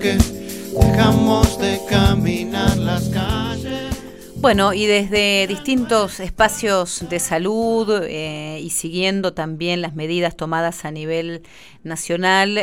que dejamos de caminar las calles. Bueno, y desde distintos espacios de salud y siguiendo también las medidas tomadas a nivel nacional,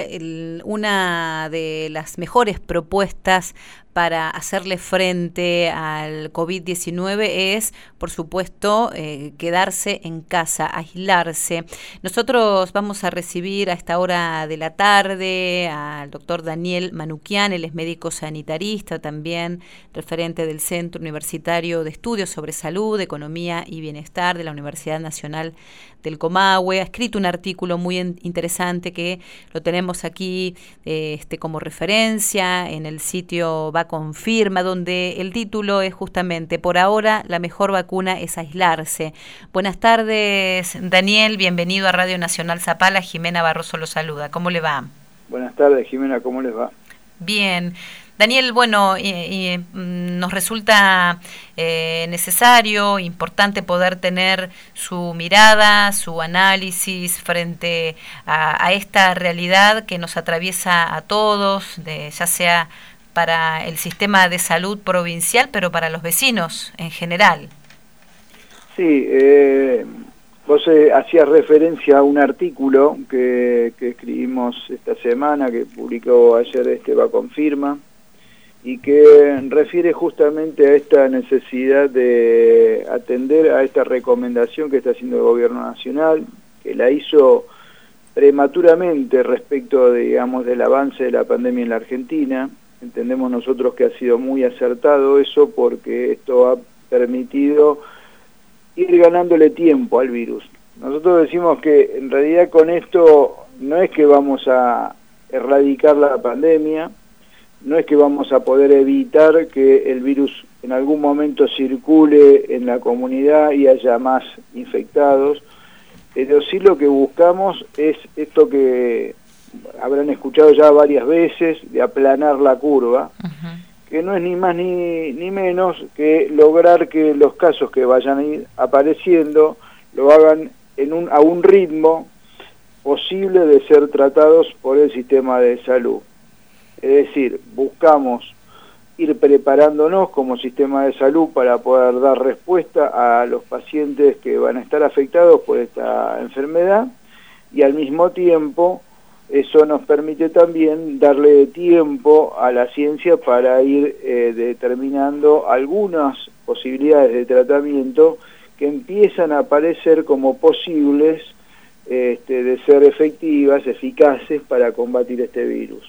una de las mejores propuestas para hacerle frente al COVID-19 es, por supuesto, quedarse en casa, aislarse. Nosotros vamos a recibir a esta hora de la tarde al doctor Daniel Manuquian, él es médico sanitarista, también referente del Centro Universitario de Estudios sobre Salud, Economía y Bienestar de la Universidad Nacional del Comahue. Ha escrito un artículo muy interesante que lo tenemos aquí como referencia en el sitio VaConfirma, donde el título es justamente "Por ahora la mejor vacuna es aislarse". Buenas tardes, Daniel, bienvenido a Radio Nacional Zapala. Jimena Barroso lo saluda. ¿Cómo le va? Buenas tardes, Jimena, ¿cómo les va? Bien. Daniel, bueno, nos resulta necesario, importante poder tener su mirada, su análisis frente a esta realidad que nos atraviesa a todos, ya sea para el sistema de salud provincial, pero para los vecinos en general. Sí, vos hacías referencia a un artículo que escribimos esta semana, que publicó ayer VaConfirma, y que refiere justamente a esta necesidad de atender a esta recomendación que está haciendo el Gobierno Nacional, que la hizo prematuramente respecto, digamos, del avance de la pandemia en la Argentina. Entendemos nosotros que ha sido muy acertado eso, porque esto ha permitido ir ganándole tiempo al virus. Nosotros decimos que en realidad con esto no es que vamos a erradicar la pandemia, no es que vamos a poder evitar que el virus en algún momento circule en la comunidad y haya más infectados, pero sí lo que buscamos es esto que habrán escuchado ya varias veces, de aplanar la curva, que no es ni más ni menos que lograr que los casos que vayan a ir apareciendo lo hagan a un ritmo posible de ser tratados por el sistema de salud. Es decir, buscamos ir preparándonos como sistema de salud para poder dar respuesta a los pacientes que van a estar afectados por esta enfermedad, y al mismo tiempo eso nos permite también darle tiempo a la ciencia para ir determinando algunas posibilidades de tratamiento que empiezan a aparecer como posibles de ser efectivas, eficaces para combatir este virus.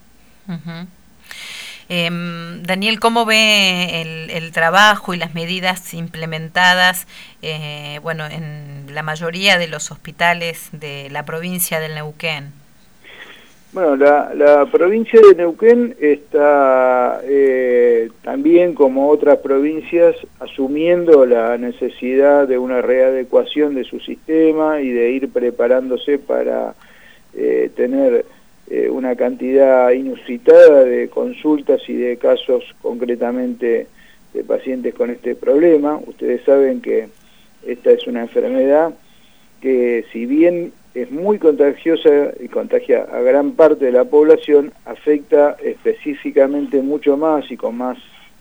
Daniel, ¿cómo ve el trabajo y las medidas implementadas en la mayoría de los hospitales de la provincia del Neuquén? Bueno, la provincia de Neuquén está también, como otras provincias, asumiendo la necesidad de una readecuación de su sistema y de ir preparándose para tener una cantidad inusitada de consultas y de casos concretamente de pacientes con este problema. Ustedes saben que esta es una enfermedad que, si bien es muy contagiosa y contagia a gran parte de la población, afecta específicamente mucho más y con más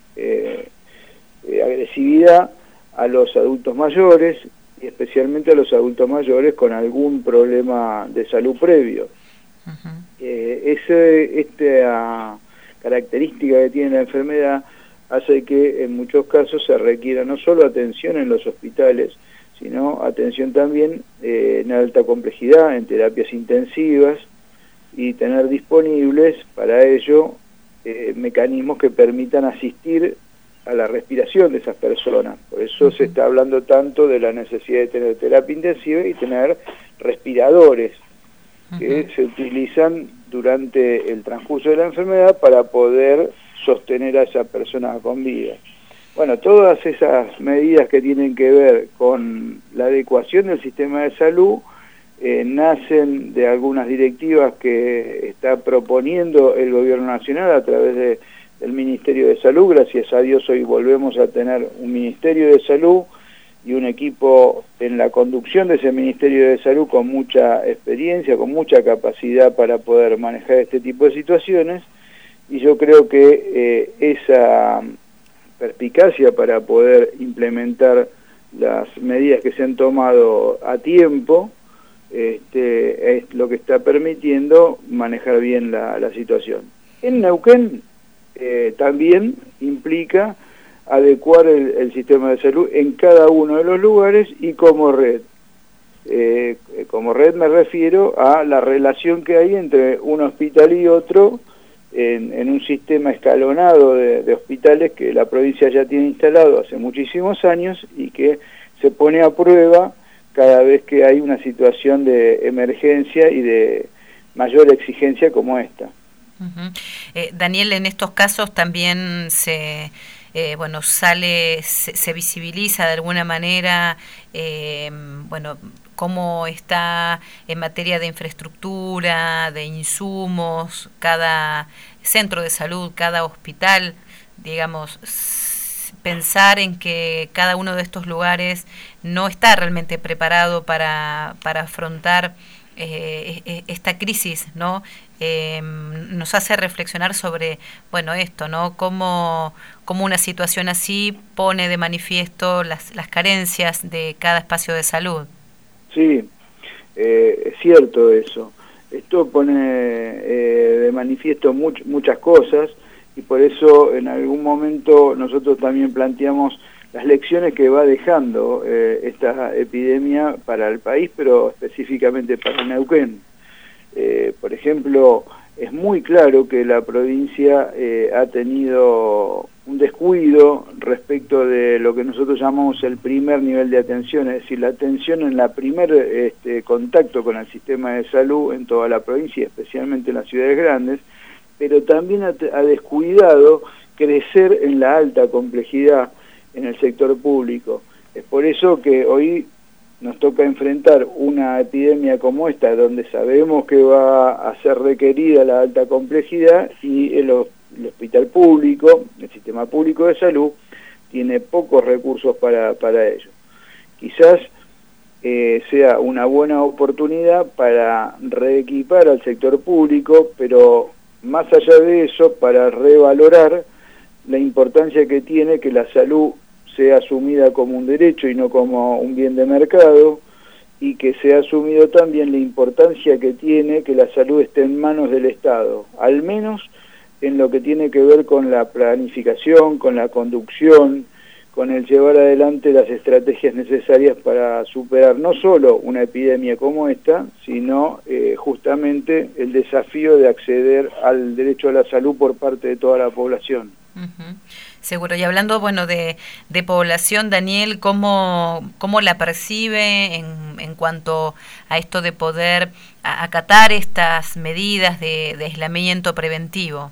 agresividad a los adultos mayores, y especialmente a los adultos mayores con algún problema de salud previo. Esta característica que tiene la enfermedad hace que en muchos casos se requiera no solo atención en los hospitales, sino atención también en alta complejidad, en terapias intensivas, y tener disponibles para ello mecanismos que permitan asistir a la respiración de esas personas. Por eso se está hablando tanto de la necesidad de tener terapia intensiva y tener respiradores que se utilizan durante el transcurso de la enfermedad para poder sostener a esa persona con vida. Bueno, todas esas medidas que tienen que ver con la adecuación del sistema de salud nacen de algunas directivas que está proponiendo el Gobierno Nacional a través del Ministerio de Salud. Gracias a Dios hoy volvemos a tener un Ministerio de Salud y un equipo en la conducción de ese Ministerio de Salud con mucha experiencia, con mucha capacidad para poder manejar este tipo de situaciones, y yo creo que esa perspicacia para poder implementar las medidas que se han tomado a tiempo es lo que está permitiendo manejar bien la situación. En Neuquén también implica adecuar el sistema de salud en cada uno de los lugares y como red. Como red me refiero a la relación que hay entre un hospital y otro en un sistema escalonado de hospitales que la provincia ya tiene instalado hace muchísimos años y que se pone a prueba cada vez que hay una situación de emergencia y de mayor exigencia como esta. Uh-huh. Daniel, en estos casos también se visibiliza de alguna manera, cómo está en materia de infraestructura, de insumos, cada centro de salud, cada hospital, digamos, pensar en que cada uno de estos lugares no está realmente preparado para afrontar esta crisis, ¿no? Nos hace reflexionar sobre, esto, ¿no? Cómo una situación así pone de manifiesto las carencias de cada espacio de salud. Sí, es cierto eso. Esto pone de manifiesto muchas cosas y por eso en algún momento nosotros también planteamos las lecciones que va dejando esta epidemia para el país, pero específicamente para Neuquén. Por ejemplo, es muy claro que la provincia ha tenido un descuido respecto de lo que nosotros llamamos el primer nivel de atención, es decir, la atención en la primer contacto con el sistema de salud en toda la provincia, especialmente en las ciudades grandes, pero también ha descuidado crecer en la alta complejidad en el sector público. Es por eso que hoy nos toca enfrentar una epidemia como esta, donde sabemos que va a ser requerida la alta complejidad y el hospital público, el sistema público de salud, tiene pocos recursos para ello. Quizás sea una buena oportunidad para reequipar al sector público, pero más allá de eso, para revalorar la importancia que tiene que la salud sea asumida como un derecho y no como un bien de mercado, y que sea asumido también la importancia que tiene que la salud esté en manos del Estado, al menos en lo que tiene que ver con la planificación, con la conducción, con el llevar adelante las estrategias necesarias para superar no solo una epidemia como esta, sino justamente el desafío de acceder al derecho a la salud por parte de toda la población. Uh-huh. Seguro. Y hablando, de población, Daniel, ¿cómo la percibe en cuanto a esto de poder acatar estas medidas de aislamiento preventivo?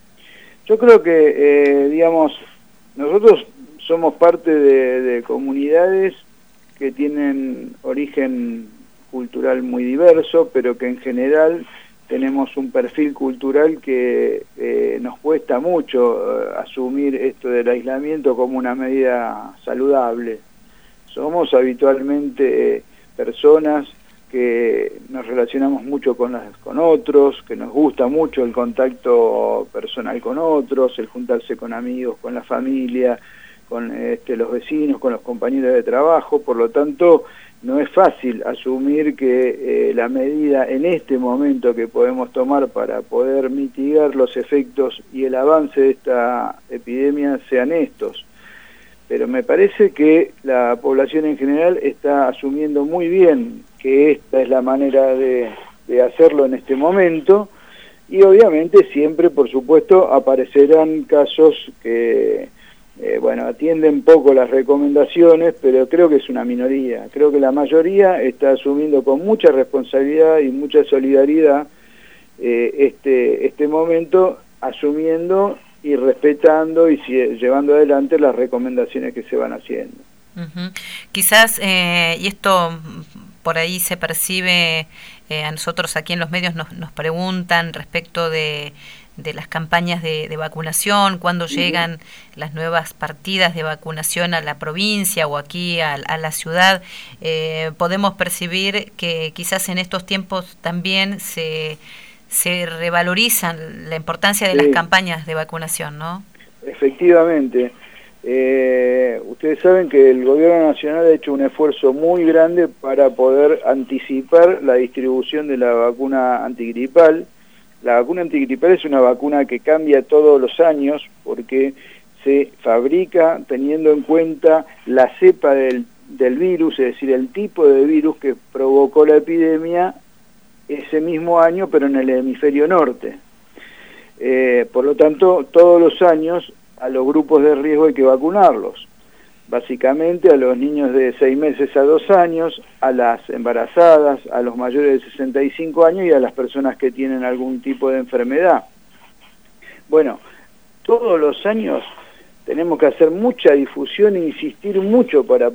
Yo creo que, nosotros somos parte de comunidades que tienen origen cultural muy diverso, pero que en general tenemos un perfil cultural que nos cuesta mucho asumir esto del aislamiento como una medida saludable. Somos habitualmente personas que nos relacionamos mucho con otros, que nos gusta mucho el contacto personal con otros, el juntarse con amigos, con la familia, con los vecinos, con los compañeros de trabajo. Por lo tanto, no es fácil asumir que la medida en este momento que podemos tomar para poder mitigar los efectos y el avance de esta epidemia sean estos. Pero me parece que la población en general está asumiendo muy bien que esta es la manera de hacerlo en este momento, y obviamente siempre, por supuesto, aparecerán casos que atienden poco las recomendaciones, pero creo que es una minoría. Creo que la mayoría está asumiendo con mucha responsabilidad y mucha solidaridad este momento, asumiendo y respetando y llevando adelante las recomendaciones que se van haciendo. Uh-huh. Quizás, y esto por ahí se percibe, a nosotros aquí en los medios nos preguntan respecto de las campañas de vacunación, cuándo llegan las nuevas partidas de vacunación a la provincia o aquí a la ciudad. Podemos percibir que quizás en estos tiempos también se se revalorizan la importancia de las campañas de vacunación, ¿no? Efectivamente. Ustedes saben que el gobierno nacional ha hecho un esfuerzo muy grande para poder anticipar la distribución de la vacuna antigripal. La vacuna antigripal es una vacuna que cambia todos los años porque se fabrica teniendo en cuenta la cepa del virus, es decir, el tipo de virus que provocó la epidemia ese mismo año, pero en el hemisferio norte. Por lo tanto, todos los años a los grupos de riesgo hay que vacunarlos. Básicamente a los niños de 6 meses a 2 años, a las embarazadas, a los mayores de 65 años y a las personas que tienen algún tipo de enfermedad. Bueno, todos los años tenemos que hacer mucha difusión e insistir mucho para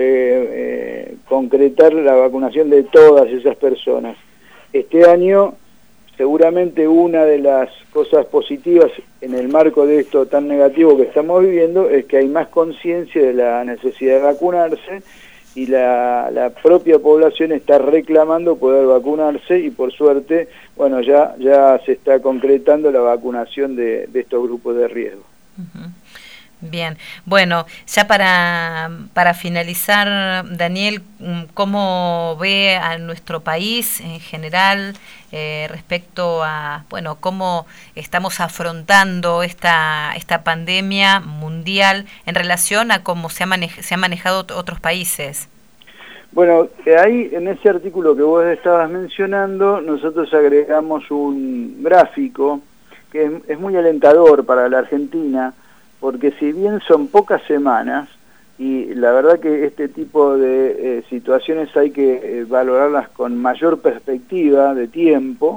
poder concretar la vacunación de todas esas personas. Este año, seguramente una de las cosas positivas en el marco de esto tan negativo que estamos viviendo es que hay más conciencia de la necesidad de vacunarse y la propia población está reclamando poder vacunarse y por suerte, bueno, ya se está concretando la vacunación de estos grupos de riesgo. Uh-huh. Bien, bueno, ya para finalizar, Daniel, ¿cómo ve a nuestro país en general respecto a, bueno, cómo estamos afrontando esta pandemia mundial en relación a cómo se han manejado otros países? Bueno, ahí en ese artículo que vos estabas mencionando, nosotros agregamos un gráfico que es muy alentador para la Argentina, porque si bien son pocas semanas, y la verdad que este tipo de situaciones hay que valorarlas con mayor perspectiva de tiempo,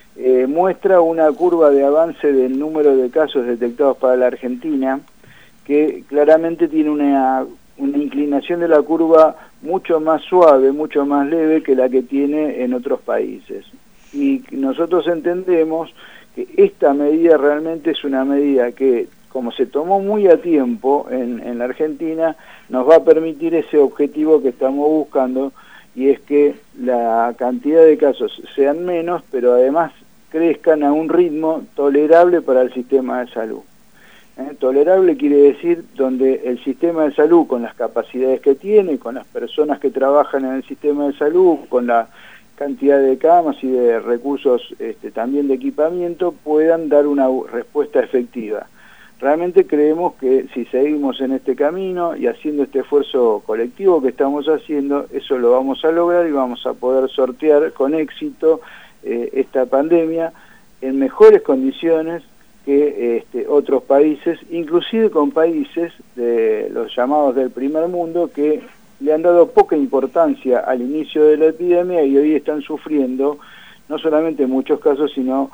muestra una curva de avance del número de casos detectados para la Argentina, que claramente tiene una inclinación de la curva mucho más suave, mucho más leve que la que tiene en otros países. Y nosotros entendemos que esta medida realmente es una medida que, como se tomó muy a tiempo en la Argentina, nos va a permitir ese objetivo que estamos buscando, y es que la cantidad de casos sean menos, pero además crezcan a un ritmo tolerable para el sistema de salud. Tolerable quiere decir donde el sistema de salud, con las capacidades que tiene, con las personas que trabajan en el sistema de salud, con la cantidad de camas y de recursos también de equipamiento, puedan dar una respuesta efectiva. Realmente creemos que si seguimos en este camino y haciendo este esfuerzo colectivo que estamos haciendo, eso lo vamos a lograr y vamos a poder sortear con éxito esta pandemia en mejores condiciones que otros países, inclusive con países de los llamados del primer mundo que le han dado poca importancia al inicio de la epidemia y hoy están sufriendo no solamente muchos casos, sino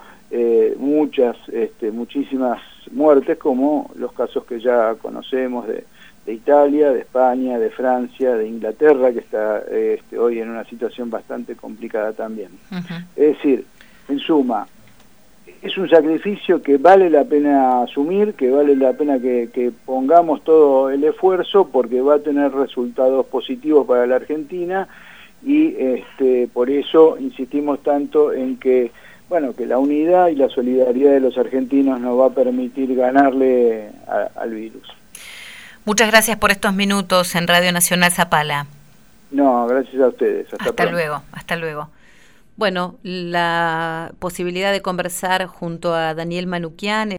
muchísimas muertes, como los casos que ya conocemos de Italia, de España, de Francia, de Inglaterra, que está hoy en una situación bastante complicada también. Uh-huh. Es decir, en suma, es un sacrificio que vale la pena asumir, que vale la pena que pongamos todo el esfuerzo, porque va a tener resultados positivos para la Argentina, y por eso insistimos tanto en que, bueno, que la unidad y la solidaridad de los argentinos nos va a permitir ganarle al virus. Muchas gracias por estos minutos en Radio Nacional Zapala. No, gracias a ustedes. Hasta luego, hasta luego. Bueno, la posibilidad de conversar junto a Daniel Manoukian,